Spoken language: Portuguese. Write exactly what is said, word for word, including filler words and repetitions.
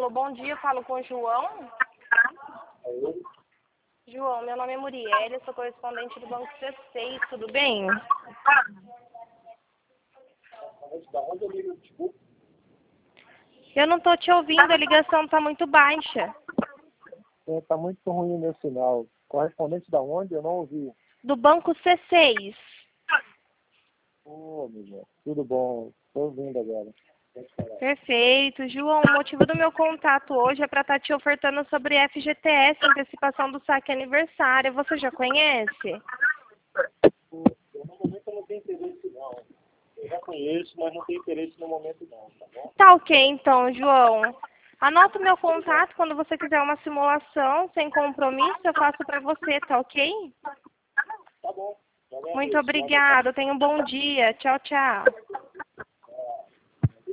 Alô, bom dia, eu falo com o João. Oi. João, meu nome é Muriel, sou correspondente do Banco C seis, tudo bem? Da onde eu ligo, desculpa? Eu não estou te ouvindo, a ligação está muito baixa. Está muito ruim o meu sinal. Correspondente da onde? Eu não ouvi. Do Banco C seis. Ô, amiga, tudo bom. Estou ouvindo agora. Perfeito. João, o motivo do meu contato hoje é para estar te ofertando sobre F G T S, antecipação do saque aniversário. Você já conhece? No momento eu não tenho interesse, não. Eu já conheço, mas não tenho interesse no momento, não. Tá bom? Tá ok, então, João. Anota o meu contato quando você quiser uma simulação sem compromisso, eu faço para você, tá ok? Tá bom. Muito obrigada, tenha um bom dia. Tchau, tchau.